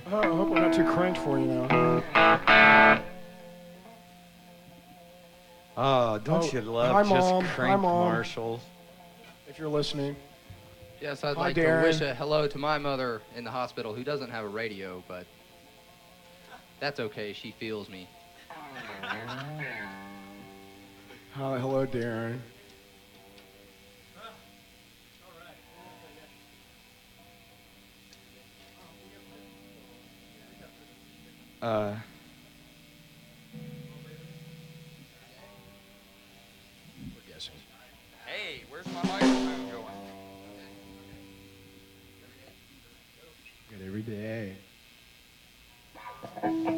Oh, I hope we're not too cringe for you now. Oh, don't Oh, you love hi, just Mom. Hi, crank Mom. commercials? If you're listening. Yes, I'd Hi, like Darren. to wish a hello to my mother in the hospital who doesn't have a radio, but that's okay. She feels me. Hi, hello, Darren. Uh, We're guessing. Hey, where's my microphone going? Good every day.